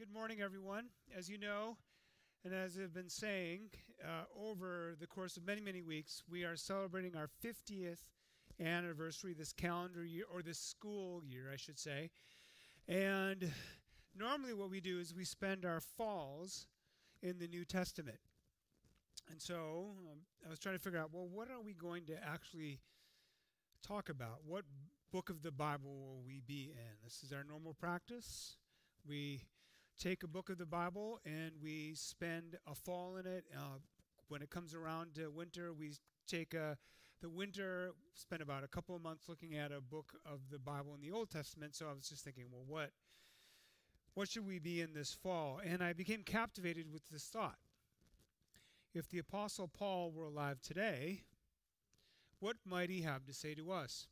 Good morning, everyone. As you know, and as I've been saying, over the course of many, many weeks, we are celebrating our 50th anniversary this calendar year, or this school year, I should say. And normally, what we do is we spend our falls in the New Testament. And so I was trying to figure out, well, what are we going to actually talk about? What book of the Bible will we be in? This is our normal practice. We take a book of the Bible and we spend a fall in it. When it comes around to winter, we take the winter, spend about a couple of months looking at a book of the Bible in the Old Testament. So I was just thinking, well, what should we be in this fall? And I became captivated with this thought. If the Apostle Paul were alive today, what might he have to say to us?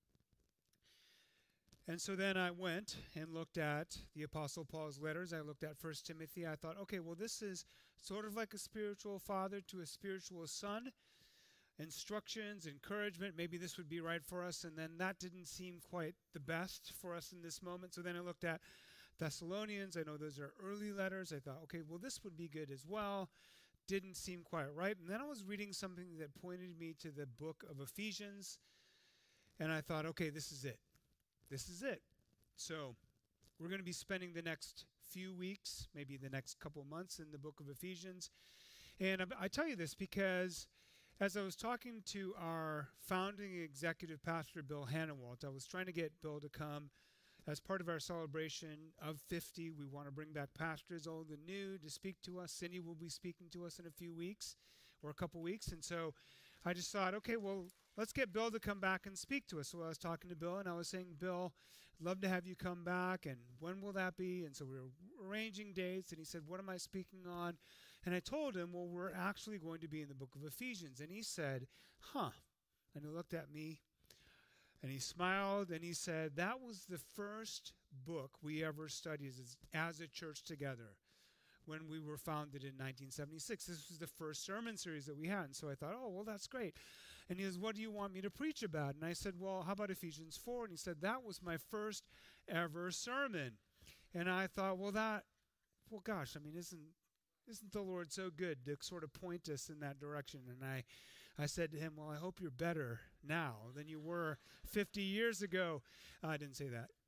And so then I went and looked at the Apostle Paul's letters. I looked at 1 Timothy. I thought, okay, well, this is sort of like a spiritual father to a spiritual son. Instructions, encouragement, maybe this would be right for us. And then that didn't seem quite the best for us in this moment. So then I looked at Thessalonians. I know those are early letters. I thought, okay, well, this would be good as well. Didn't seem quite right. And then I was reading something that pointed me to the book of Ephesians. And I thought, okay, this is it. This is it. So we're going to be spending the next few weeks, maybe the next couple of months in the book of Ephesians. And I tell you this because as I was talking to our founding executive pastor, Bill Hannawalt, I was trying to get Bill to come as part of our celebration of 50. We want to bring back pastors old and new to speak to us. Cindy will be speaking to us in a few weeks or a couple weeks. And so I just thought, okay, well, let's get Bill to come back and speak to us. So I was talking to Bill, and I was saying, Bill, I'd love to have you come back, and when will that be? And so we were arranging dates, and he said, what am I speaking on? And I told him, well, we're actually going to be in the book of Ephesians. And he said, huh. And he looked at me, and he smiled, and he said, that was the first book we ever studied as a church together when we were founded in 1976. This was the first sermon series that we had. And so I thought, oh, well, that's great. And he goes, what do you want me to preach about? And I said, well, how about Ephesians 4? And he said, that was my first ever sermon. And I thought, well, gosh, I mean, isn't the Lord so good to sort of point us in that direction? And I said to him, well, I hope you're better now than you were 50 years ago. I didn't say that.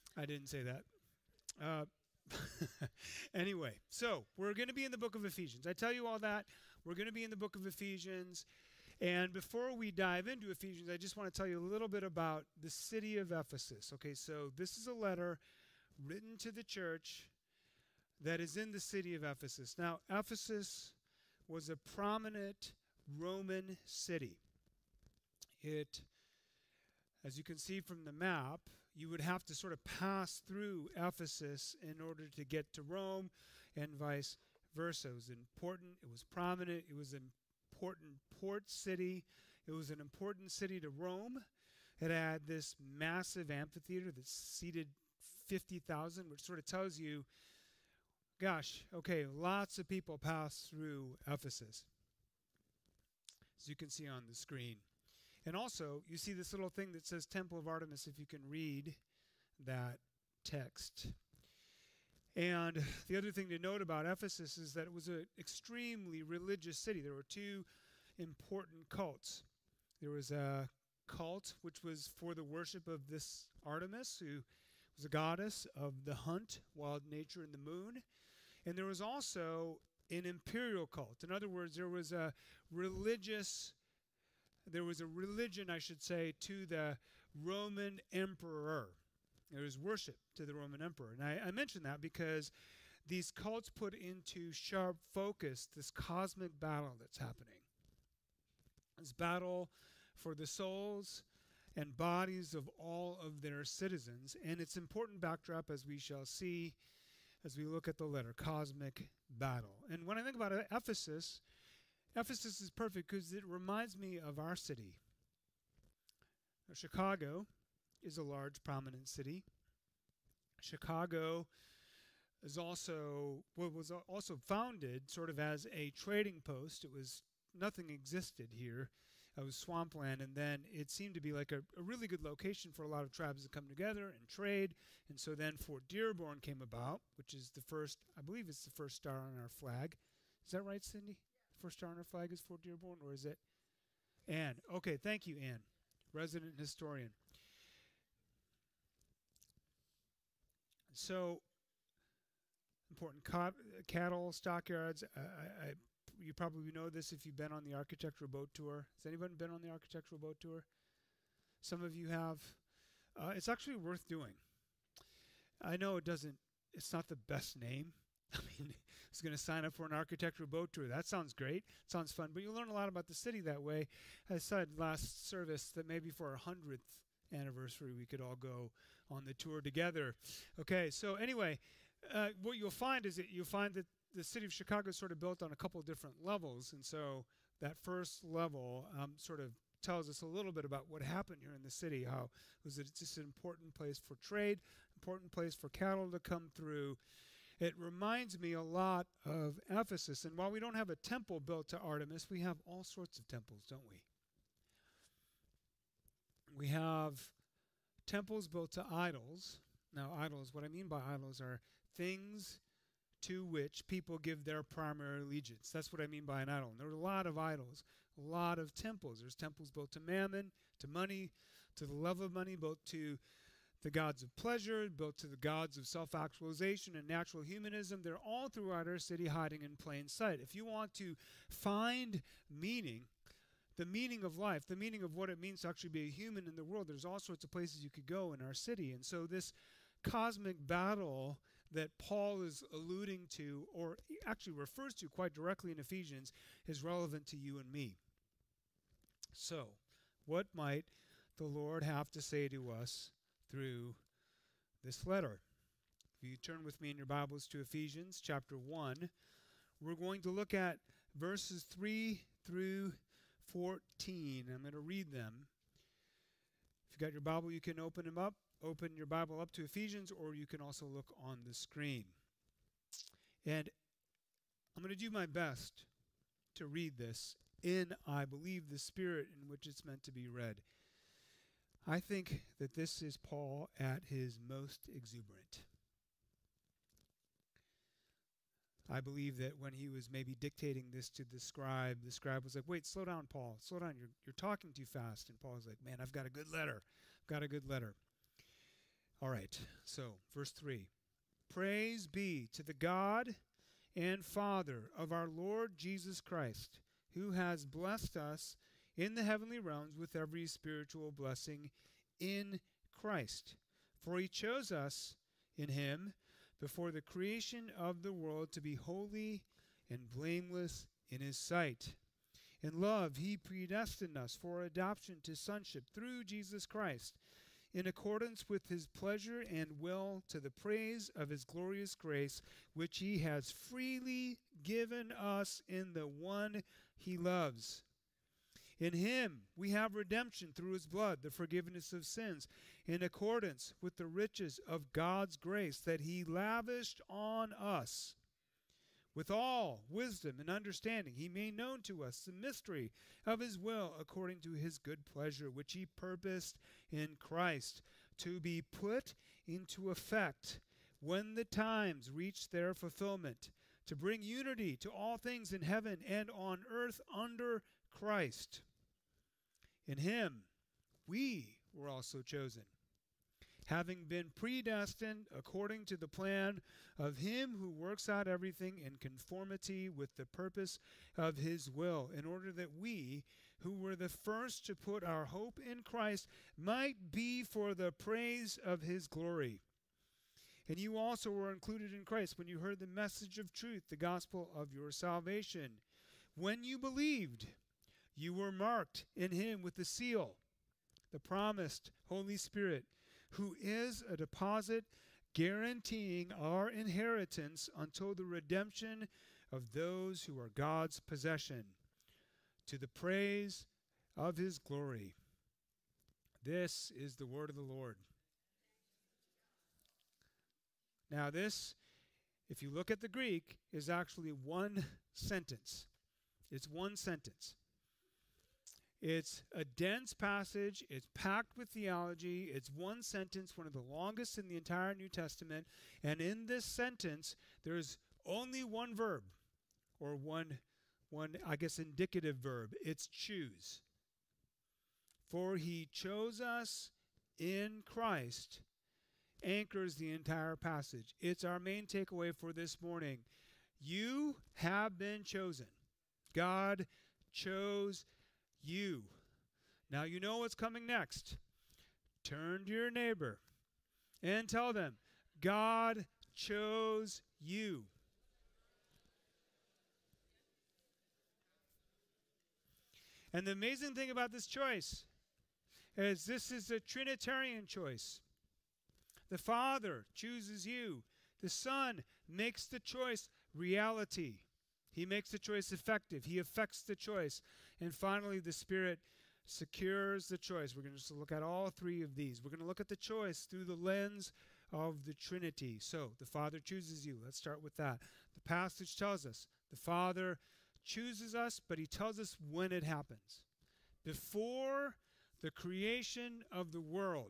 Anyway, so we're going to be in the book of Ephesians. I tell you all that. We're going to be in the book of Ephesians. And before we dive into Ephesians, I just want to tell you a little bit about the city of Ephesus. Okay, so this is a letter written to the church that is in the city of Ephesus. Now, Ephesus was a prominent Roman city. It, as you can see from the map, you would have to sort of pass through Ephesus in order to get to Rome and vice versa. It was important. It was prominent. It was an important port city. It was an important city to Rome. It had this massive amphitheater that seated 50,000, which sort of tells you, gosh, okay, lots of people pass through Ephesus, as you can see on the screen. And also, you see this little thing that says Temple of Artemis, if you can read that text. And the other thing to note about Ephesus is that it was an extremely religious city. There were two important cults. There was a cult which was for the worship of this Artemis, who was a goddess of the hunt, wild nature, and the moon. And there was also an imperial cult. In other words, there was a religion, I should say, to the Roman emperor. There was worship to the Roman emperor. And I mention that because these cults put into sharp focus this cosmic battle that's happening. This battle for the souls and bodies of all of their citizens. And it's important backdrop, as we shall see as we look at the letter, cosmic battle. And when I think about it, Ephesus is perfect because it reminds me of our city. Now, Chicago is a large, prominent city. Chicago was also founded sort of as a trading post. Nothing existed here It was swampland, and then it seemed to be like a really good location for a lot of tribes to come together and trade. And so then Fort Dearborn came about, which is the first, I believe it's the first star on our flag. Is that right, Cindy? The first star on our flag is Fort Dearborn, or is it? Ann. Okay, thank you, Ann, resident historian. So, important cattle stockyards. You probably know this if you've been on the architectural boat tour. Has anyone been on the architectural boat tour? Some of you have. It's actually worth doing. I know it's not the best name. I mean, it's going to sign up for an architectural boat tour. That sounds great. Sounds fun. But you'll learn a lot about the city that way. I said last service that maybe for our 100th anniversary we could all go on the tour together. Okay, so anyway, what you'll find is that the city of Chicago is sort of built on a couple of different levels. And so that first level sort of tells us a little bit about what happened here in the city, how was it just an important place for trade, important place for cattle to come through. It reminds me a lot of Ephesus. And while we don't have a temple built to Artemis, we have all sorts of temples, don't we? We have temples built to idols. Now, idols, what I mean by idols are things to which people give their primary allegiance. That's what I mean by an idol. And there are a lot of idols, a lot of temples. There's temples built to mammon, to money, to the love of money, built to the gods of pleasure, built to the gods of self-actualization and natural humanism. They're all throughout our city, hiding in plain sight. If you want to find meaning, the meaning of life, the meaning of what it means to actually be a human in the world, there's all sorts of places you could go in our city. And so this cosmic battle that Paul is alluding to, or actually refers to quite directly in Ephesians, is relevant to you and me. So, what might the Lord have to say to us through this letter? If you turn with me in your Bibles to Ephesians chapter 1, we're going to look at verses 3 through 14. I'm going to read them. If you've got your Bible, you can open them up. Open your Bible up to Ephesians, or you can also look on the screen. And I'm going to do my best to read this in, I believe, the spirit in which it's meant to be read. I think that this is Paul at his most exuberant. I believe that when he was maybe dictating this to the scribe was like, wait, slow down, Paul. Slow down. You're talking too fast. And Paul's like, man, I've got a good letter. I've got a good letter. All right, so verse 3. Praise be to the God and Father of our Lord Jesus Christ, who has blessed us in the heavenly realms with every spiritual blessing in Christ. For he chose us in him before the creation of the world to be holy and blameless in his sight. In love he predestined us for adoption to sonship through Jesus Christ, in accordance with his pleasure and will, to the praise of his glorious grace, which he has freely given us in the one he loves. In him we have redemption through his blood, the forgiveness of sins, in accordance with the riches of God's grace that he lavished on us. With all wisdom and understanding, he made known to us the mystery of his will according to his good pleasure, which he purposed in Christ to be put into effect when the times reach their fulfillment, to bring unity to all things in heaven and on earth under Christ. In him we were also chosen, having been predestined according to the plan of him who works out everything in conformity with the purpose of his will, in order that we, who were the first to put our hope in Christ, might be for the praise of his glory. And you also were included in Christ when you heard the message of truth, the gospel of your salvation. When you believed, you were marked in him with the seal, the promised Holy Spirit, who is a deposit guaranteeing our inheritance until the redemption of those who are God's possession, to the praise of his glory. This is the word of the Lord. Now this, if you look at the Greek, is actually one sentence. It's one sentence. It's a dense passage. It's packed with theology. It's one sentence, one of the longest in the entire New Testament. And in this sentence, there's only one verb, or one, I guess, indicative verb. It's choose. For he chose us in Christ anchors the entire passage. It's our main takeaway for this morning. You have been chosen. God chose you. Now you know what's coming next. Turn to your neighbor and tell them, God chose you. And the amazing thing about this choice is this is a Trinitarian choice. The Father chooses you. The Son makes the choice reality. He makes the choice effective. He effects the choice. And finally, the Spirit secures the choice. We're going to just look at all three of these. We're going to look at the choice through the lens of the Trinity. So, the Father chooses you. Let's start with that. The passage tells us the Father chooses us, but he tells us when it happens. Before the creation of the world,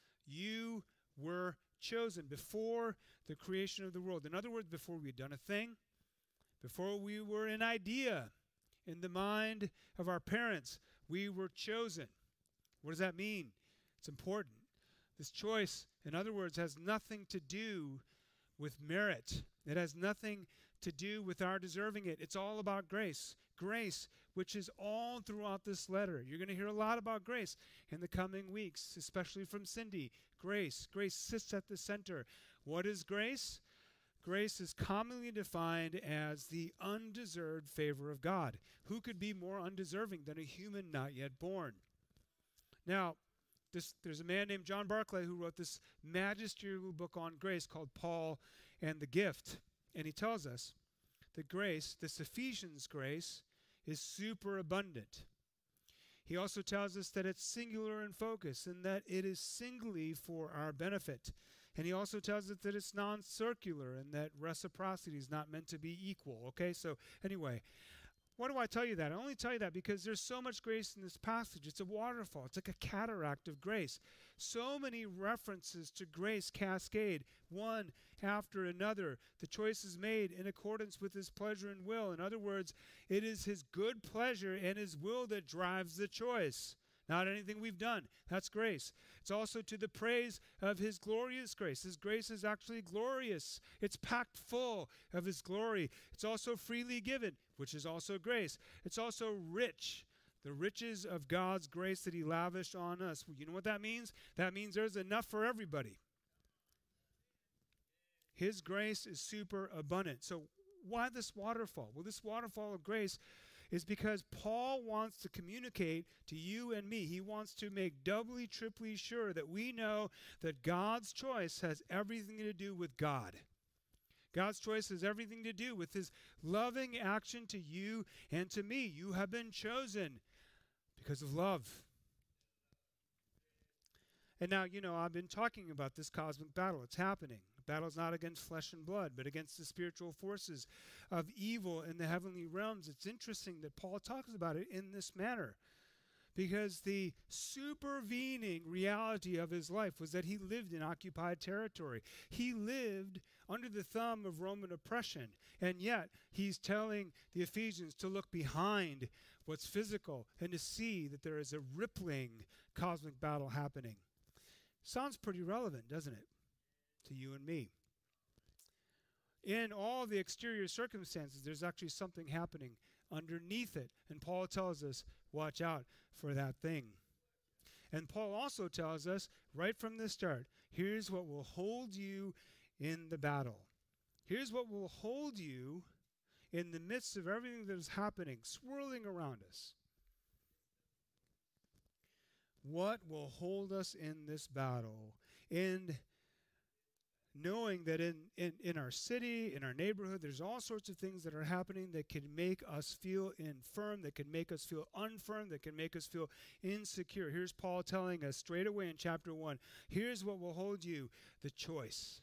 you were chosen. Before the creation of the world. In other words, before we had done a thing, before we were an idea in the mind of our parents, we were chosen. What does that mean? It's important. This choice, in other words, has nothing to do with merit. It has nothing to do with our deserving it. It's all about grace. Grace, which is all throughout this letter. You're going to hear a lot about grace in the coming weeks, especially from Cindy. Grace. Grace sits at the center. What is grace? Grace is commonly defined as the undeserved favor of God. Who could be more undeserving than a human not yet born? Now, there's a man named John Barclay who wrote this magisterial book on grace called Paul and the Gift. And he tells us that grace, this Ephesians grace, is superabundant. He also tells us that it's singular in focus and that it is singly for our benefit. And he also tells us that it's non-circular and that reciprocity is not meant to be equal. Okay, so anyway, why do I tell you that? I only tell you that because there's so much grace in this passage. It's a waterfall. It's like a cataract of grace. So many references to grace cascade, one after another. The choice is made in accordance with his pleasure and will. In other words, it is his good pleasure and his will that drives the choice. Not anything we've done. That's grace. It's also to the praise of his glorious grace. His grace is actually glorious. It's packed full of his glory. It's also freely given, which is also grace. It's also rich. The riches of God's grace that he lavished on us. Well, you know what that means? That means there's enough for everybody. His grace is super abundant. So why this waterfall? Well, this waterfall of grace is because Paul wants to communicate to you and me. He wants to make doubly, triply sure that we know that God's choice has everything to do with God. God's choice has everything to do with his loving action to you and to me. You have been chosen because of love. And now, I've been talking about this cosmic battle. It's happening. The battle is not against flesh and blood, but against the spiritual forces of evil in the heavenly realms. It's interesting that Paul talks about it in this manner, because the supervening reality of his life was that he lived in occupied territory. He lived under the thumb of Roman oppression, and yet he's telling the Ephesians to look behind what's physical and to see that there is a rippling cosmic battle happening. Sounds pretty relevant, doesn't it, to you and me? In all the exterior circumstances, there's actually something happening underneath it. And Paul tells us, watch out for that thing. And Paul also tells us, right from the start, here's what will hold you in the battle. Here's what will hold you in the midst of everything that is happening, swirling around us. What will hold us in this battle? And knowing that in our city, in our neighborhood, there's all sorts of things that are happening that can make us feel infirm, that can make us feel unfirm, that can make us feel insecure. Here's Paul telling us straight away in chapter 1, here's what will hold you, the choice.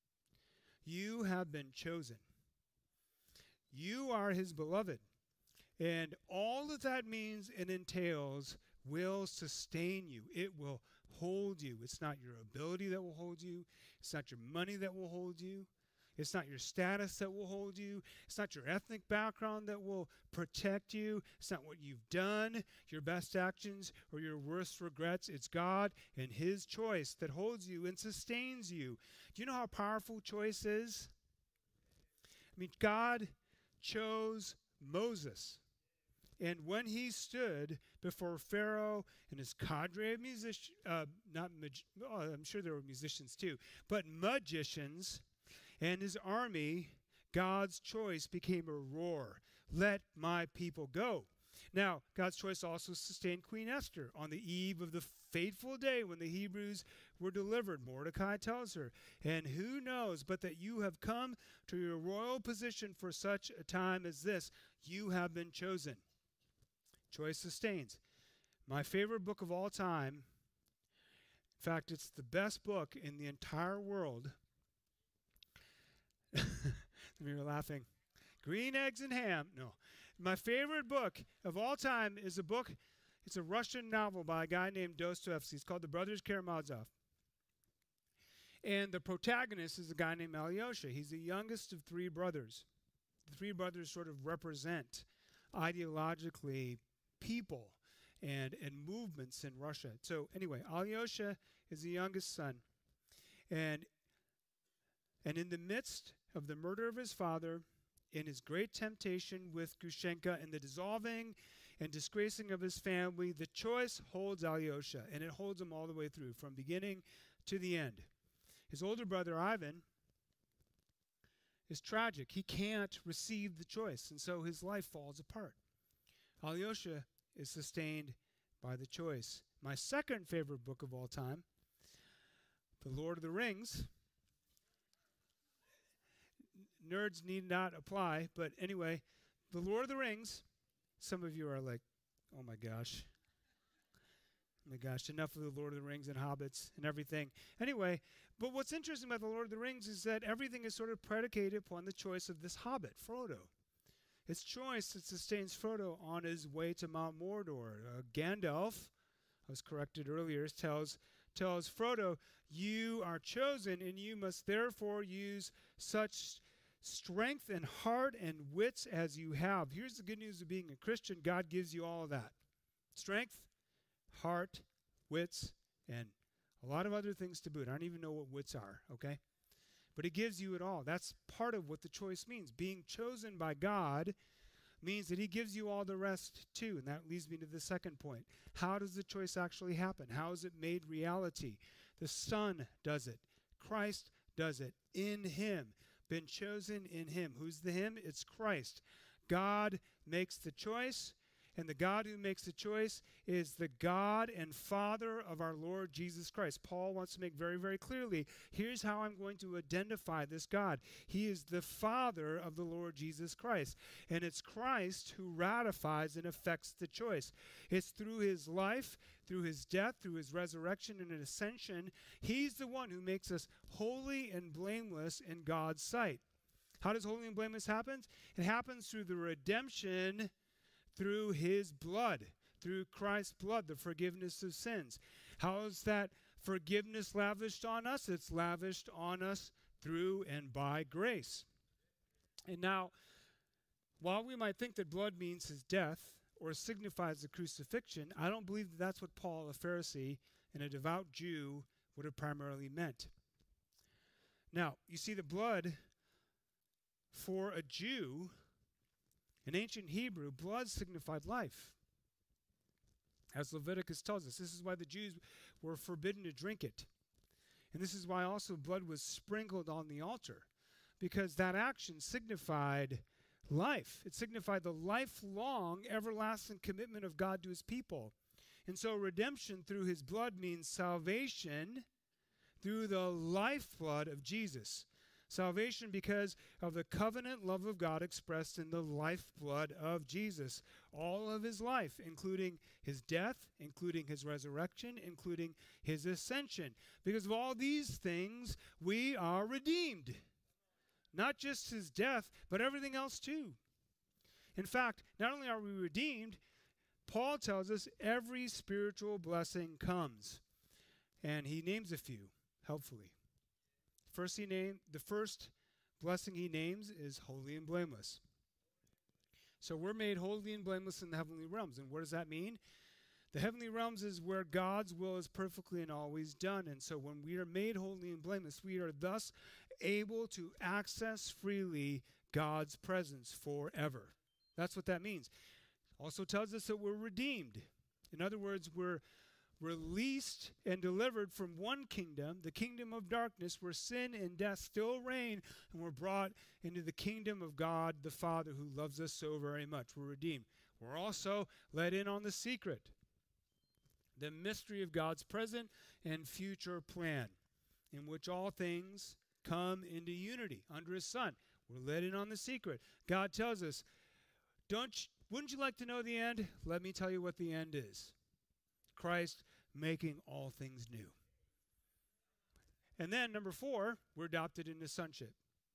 You have been chosen. You are his beloved. And all that that means and entails will sustain you. It will hold you. It's not your ability that will hold you. It's not your money that will hold you. It's not your status that will hold you. It's not your ethnic background that will protect you. It's not what you've done, your best actions, or your worst regrets. It's God and His choice that holds you and sustains you. Do you know how powerful choice is? I mean, God chose Moses. And when he stood before Pharaoh and his cadre of musicians, I'm sure there were musicians too, but magicians and his army, God's choice became a roar. Let my people go. Now, God's choice also sustained Queen Esther on the eve of the fateful day when the Hebrews were delivered. Mordecai tells her, and who knows but that you have come to your royal position for such a time as this. You have been chosen. Choice sustains. My favorite book of all time, in fact, it's the best book in the entire world. You're laughing. Green Eggs and Ham. No. My favorite book of all time is a book, it's a Russian novel by a guy named Dostoevsky. It's called The Brothers Karamazov. And the protagonist is a guy named Alyosha. He's the youngest of three brothers. The three brothers sort of represent ideologically people and movements in Russia. So anyway, Alyosha is the youngest son. And in the midst of the murder of his father, in his great temptation with Grushenka, and the dissolving and disgracing of his family, the choice holds Alyosha, and it holds him all the way through, from beginning to the end. His older brother, Ivan, is tragic. He can't receive the choice, and so his life falls apart. Alyosha is sustained by the choice. My second favorite book of all time, The Lord of the Rings. Nerds need not apply, but anyway, The Lord of the Rings. Some of you are like, oh my gosh. Oh my gosh, enough of The Lord of the Rings and hobbits and everything. Anyway, but what's interesting about The Lord of the Rings is that everything is sort of predicated upon the choice of this hobbit, Frodo. It's choice that sustains Frodo on his way to Mount Mordor. Gandalf, I was corrected earlier, tells Frodo, you are chosen and you must therefore use such strength and heart and wits as you have. Here's the good news of being a Christian. God gives you all of that. Strength, heart, wits, and a lot of other things to boot. I don't even know what wits are, okay? But He gives you it all. That's part of what the choice means. Being chosen by God means that He gives you all the rest too. And that leads me to the second point. How does the choice actually happen? How is it made reality? The Son does it. Christ does it in Him. Been chosen in Him. Who's the Him? It's Christ. God makes the choice, and the God who makes the choice is the God and Father of our Lord Jesus Christ. Paul wants to make very, very clearly, here's how I'm going to identify this God. He is the Father of the Lord Jesus Christ, and it's Christ who ratifies and affects the choice. It's through His life, through His death, through His resurrection and ascension. He's the one who makes us holy and blameless in God's sight. How does holy and blameless happen? It happens through the redemption through His blood, through Christ's blood, the forgiveness of sins. How is that forgiveness lavished on us? It's lavished on us through and by grace. And now, while we might think that blood means His death or signifies the crucifixion, I don't believe that that's what Paul, a Pharisee and a devout Jew, would have primarily meant. Now, you see, the blood for a Jew, in ancient Hebrew, blood signified life. As Leviticus tells us, this is why the Jews were forbidden to drink it. And this is why also blood was sprinkled on the altar, because that action signified life. It signified the lifelong, everlasting commitment of God to His people. And so redemption through His blood means salvation through the lifeblood of Jesus. Salvation because of the covenant love of God expressed in the lifeblood of Jesus. All of His life, including His death, including His resurrection, including His ascension. Because of all these things, we are redeemed. Not just His death, but everything else too. In fact, not only are we redeemed, Paul tells us every spiritual blessing comes. And he names a few, helpfully. The first blessing he names is holy and blameless. So we're made holy and blameless in the heavenly realms. And what does that mean? The heavenly realms is where God's will is perfectly and always done. And so when we are made holy and blameless, we are thus able to access freely God's presence forever. That's what that means. Also tells us that we're redeemed. In other words, we're released and delivered from one kingdom, the kingdom of darkness, where sin and death still reign, and we're brought into the kingdom of God the Father, who loves us so very much. We're redeemed. We're also let in on the secret, the mystery of God's present and future plan, in which all things come into unity under his Son. We're let in on the secret. God tells us, wouldn't you like to know the end? Let me tell you what the end is. Christ making all things new. And then, number 4, we're adopted into sonship.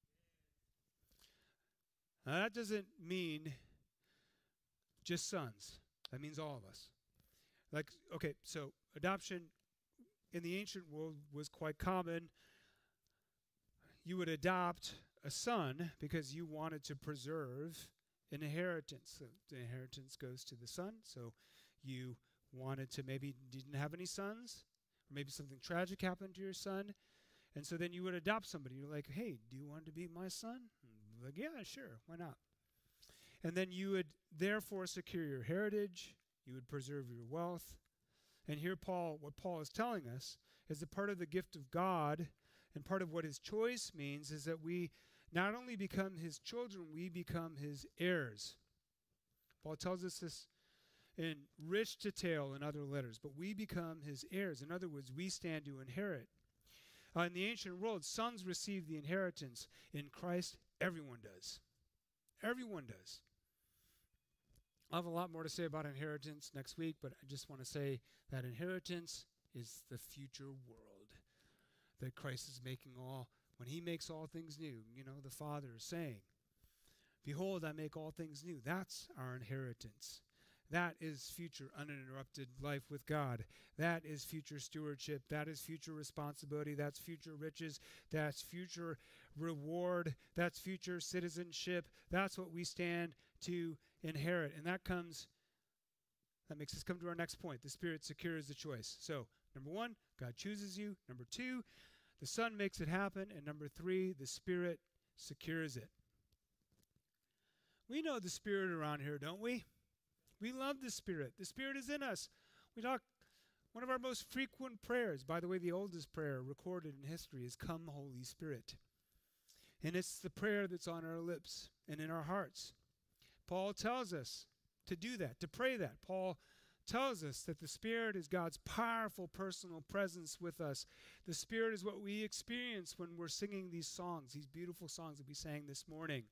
Now, that doesn't mean just sons. That means all of us. So adoption in the ancient world was quite common. You would adopt a son because you wanted to preserve an inheritance. So the inheritance goes to the son. So you wanted to, maybe didn't have any sons, or maybe something tragic happened to your son, and so then you would adopt somebody. You're like, hey, do you want to be my son? Like, yeah, sure, why not? And then you would therefore secure your heritage, you would preserve your wealth. And here what Paul is telling us is that part of the gift of God and part of what his choice means is that we not only become his children, we become his heirs. Paul tells us this in rich detail in other letters, but we become his heirs. In other words, we stand to inherit. In the ancient world, sons receive the inheritance. In Christ, everyone does. Everyone does. I'll have a lot more to say about inheritance next week, but I just want to say that inheritance is the future world that Christ is making when he makes all things new. The Father is saying, behold, I make all things new. That's our inheritance. That is future uninterrupted life with God. That is future stewardship. That is future responsibility. That's future riches. That's future reward. That's future citizenship. That's what we stand to inherit. And that makes us come to our next point. The Spirit secures the choice. So, number 1, God chooses you. Number 2, the Son makes it happen. And number 3, the Spirit secures it. We know the Spirit around here, don't we? We love the Spirit. The Spirit is in us. One of our most frequent prayers, by the way, the oldest prayer recorded in history is, "Come, Holy Spirit." And it's the prayer that's on our lips and in our hearts. Paul tells us to do that, to pray that. Paul tells us that the Spirit is God's powerful personal presence with us. The Spirit is what we experience when we're singing these songs, these beautiful songs that we sang this morning.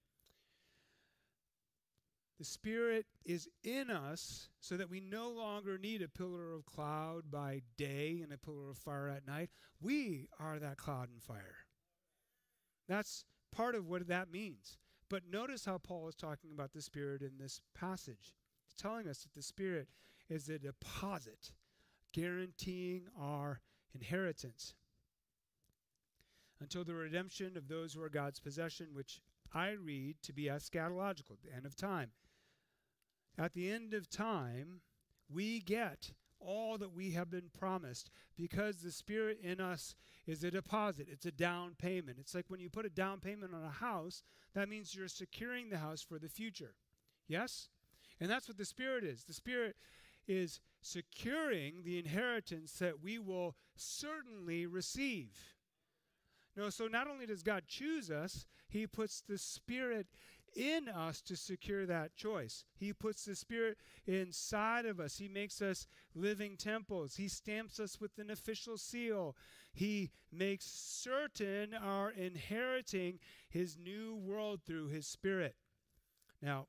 The Spirit is in us so that we no longer need a pillar of cloud by day and a pillar of fire at night. We are that cloud and fire. That's part of what that means. But notice how Paul is talking about the Spirit in this passage. He's telling us that the Spirit is a deposit guaranteeing our inheritance until the redemption of those who are God's possession, which I read to be eschatological, the end of time. At the end of time, we get all that we have been promised because the Spirit in us is a deposit. It's a down payment. It's like when you put a down payment on a house, that means you're securing the house for the future. Yes? And that's what the Spirit is. The Spirit is securing the inheritance that we will certainly receive. No, so not only does God choose us, he puts the Spirit in us to secure that choice. He puts the Spirit inside of us. He makes us living temples. He stamps us with an official seal. He makes certain our inheriting his new world through his Spirit. Now,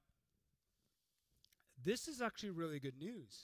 this is actually really good news.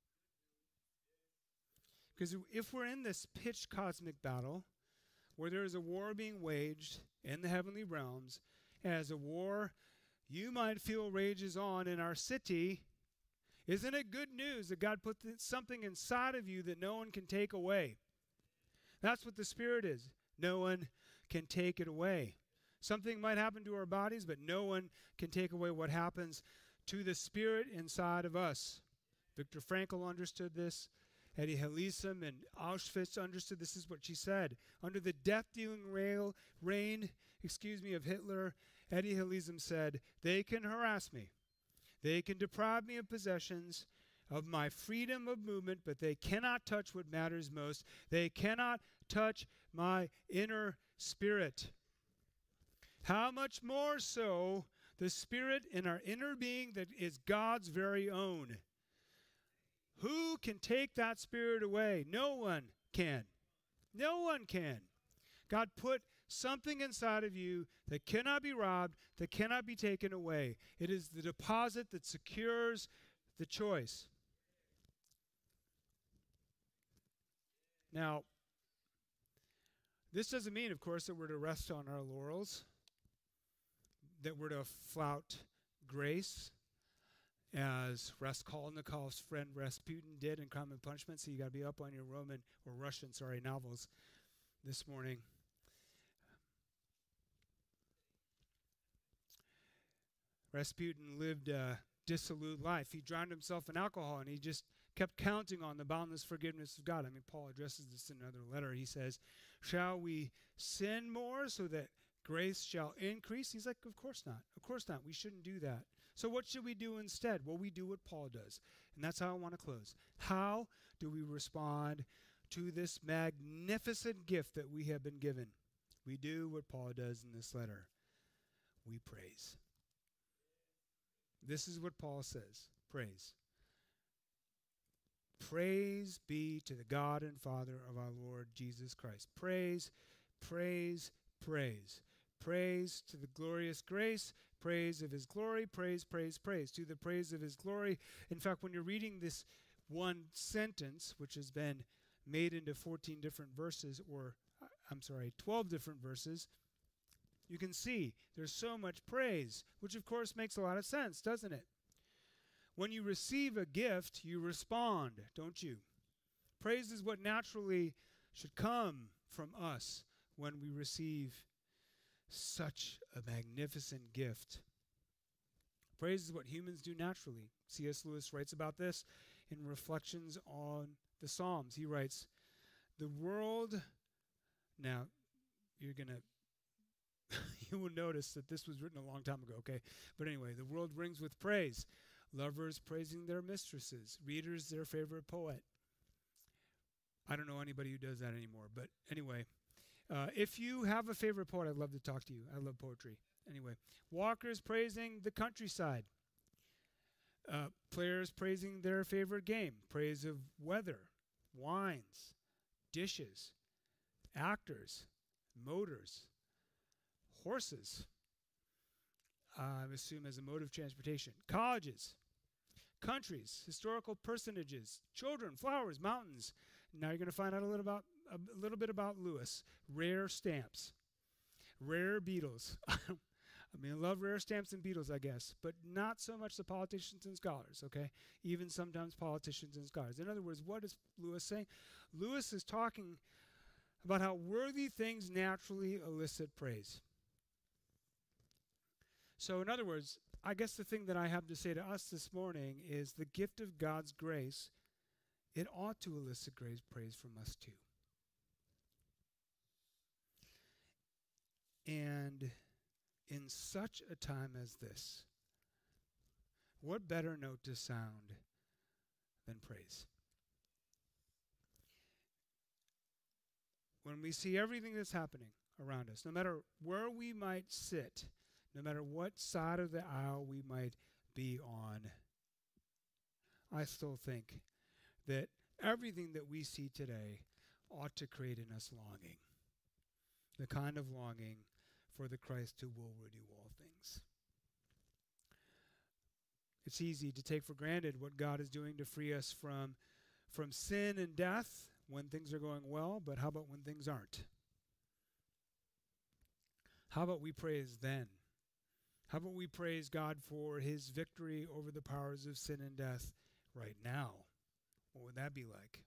Because if we're in this pitched cosmic battle, where there is a war being waged in the heavenly realms, as a war, you might feel rages on in our city. Isn't it good news that God put something inside of you that no one can take away? That's what the Spirit is. No one can take it away. Something might happen to our bodies, but no one can take away what happens to the Spirit inside of us. Viktor Frankl understood this. Eddie Helisum and Auschwitz understood this. Is what she said. Under the death-dealing reign of Hitler, Eddie Helisum said, "They can harass me. They can deprive me of possessions, of my freedom of movement, but they cannot touch what matters most. They cannot touch my inner spirit." How much more so the Spirit in our inner being that is God's very own? Who can take that Spirit away? No one can. No one can. God put something inside of you that cannot be robbed, that cannot be taken away. It is the deposit that secures the choice. Now, this doesn't mean, of course, that we're to rest on our laurels, that we're to flout grace, as Raskolnikov's friend Rasputin did in Crime and Punishment. So you got to be up on your Russian novels this morning. Rasputin lived a dissolute life. He drowned himself in alcohol, and he just kept counting on the boundless forgiveness of God. I mean, Paul addresses this in another letter. He says, "Shall we sin more so that grace shall increase?" He's like, of course not. Of course not. We shouldn't do that. So what should we do instead? Well, we do what Paul does. And that's how I want to close. How do we respond to this magnificent gift that we have been given? We do what Paul does in this letter. We praise. This is what Paul says. Praise. Praise be to the God and Father of our Lord Jesus Christ. Praise, praise, praise. Praise to the glorious grace, praise of his glory, praise, praise, praise. To the praise of his glory. In fact, when you're reading this one sentence, which has been made into 14 different verses, 12 different verses, you can see there's so much praise, which of course makes a lot of sense, doesn't it? When you receive a gift, you respond, don't you? Praise is what naturally should come from us when we receive such a magnificent gift. Praise is what humans do naturally. C.S. Lewis writes about this in Reflections on the Psalms. He writes, "The world," now you're going to, you will notice that this was written a long time ago, okay? But anyway, "The world rings with praise. Lovers praising their mistresses, readers their favorite poet." I don't know anybody who does that anymore, but anyway. If you have a favorite poet, I'd love to talk to you. I love poetry. Anyway, walkers praising the countryside. Players praising their favorite game. Praise of weather, wines, dishes, actors, motors, horses. I assume as a mode of transportation. Colleges, countries, historical personages, children, flowers, mountains. Now you're going to find out a little bit about Lewis. Rare stamps, rare beetles. I mean, I love rare stamps and beetles, I guess, but not so much the politicians and scholars, okay? Even sometimes politicians and scholars. In other words, what is Lewis saying? Lewis is talking about how worthy things naturally elicit praise. So in other words, I guess the thing that I have to say to us this morning is the gift of God's grace, it ought to elicit praise from us too. And in such a time as this, what better note to sound than praise? When we see everything that's happening around us, no matter where we might sit, no matter what side of the aisle we might be on, I still think that everything that we see today ought to create in us longing, the kind of longing for the Christ who will renew all things. It's easy to take for granted what God is doing to free us from sin and death when things are going well, but how about when things aren't? How about we praise then How about we praise God for his victory over the powers of sin and death right now? What would that be like?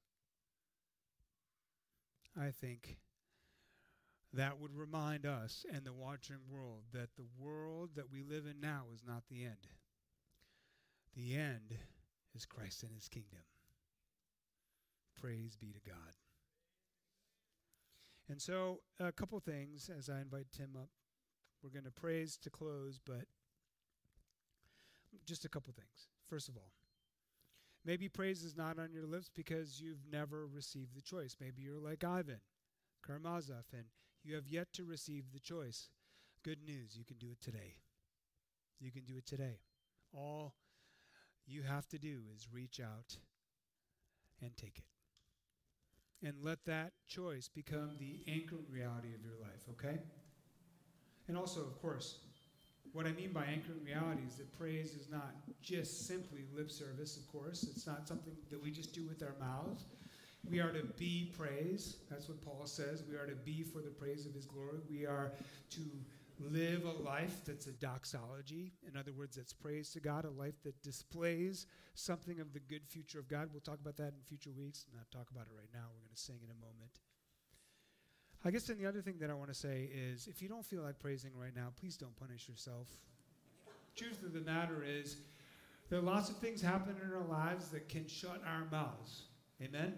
I think that would remind us and the watching world that the world that we live in now is not the end. The end is Christ and his kingdom. Praise be to God. And so, a couple things as I invite Tim up. We're going to praise to close, but just a couple things. First of all, maybe praise is not on your lips because you've never received the choice. Maybe you're like Ivan Karamazov and you have yet to receive the choice. Good news, you can do it today. You can do it today. All you have to do is reach out and take it. And let that choice become the anchoring reality of your life, okay? And also, of course, what I mean by anchoring reality is that praise is not just simply lip service, of course. It's not something that we just do with our mouths. We are to be praise. That's what Paul says. We are to be for the praise of his glory. We are to live a life that's a doxology. In other words, that's praise to God, a life that displays something of the good future of God. We'll talk about that in future weeks. Not talk about it right now. We're going to sing in a moment. I guess then the other thing that I want to say is if you don't feel like praising right now, please don't punish yourself. Truth of the matter is there are lots of things happen in our lives that can shut our mouths. Amen?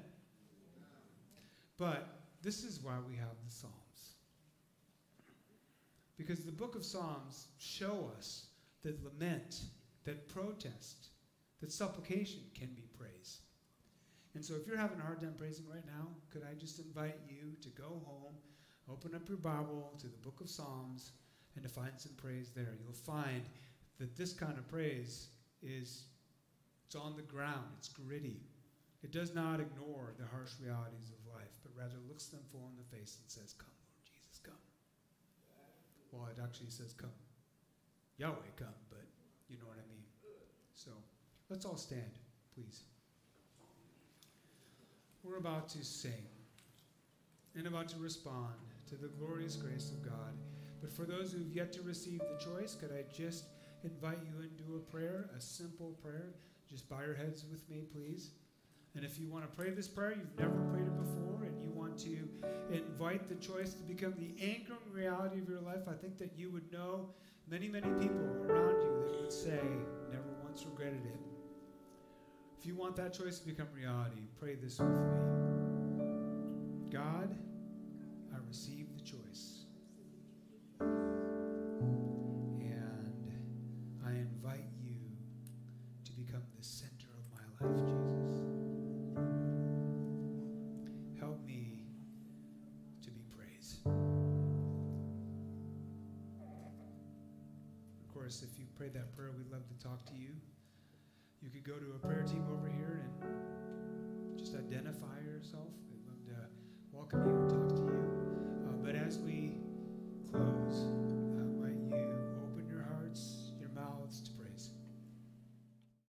But this is why we have the Psalms. Because the book of Psalms show us that lament, that protest, that supplication can be praise. And so if you're having a hard time praising right now, could I just invite you to go home, open up your Bible to the book of Psalms, and to find some praise there. You'll find that this kind of praise it's on the ground, it's gritty. It does not ignore the harsh realities of life, but rather looks them full in the face and says, "Come, Lord Jesus, come." Well, it actually says, "Come, Yahweh, come," but you know what I mean. So let's all stand, please. We're about to sing and about to respond to the glorious grace of God. But for those who've yet to receive the choice, could I just invite you into a prayer, a simple prayer? Just bow your heads with me, please. And if you want to pray this prayer, you've never prayed it before, and you want to invite the choice to become the anchoring reality of your life, I think that you would know many, many people around you that would say, "Never once regretted it." If you want that choice to become reality, pray this with me. God, I receive the choice. And I invite you to become the center of my life, Jesus. Help me to be praised. Of course, if you prayed that prayer, we'd love to talk to you. You could go to a prayer team over here and just identify yourself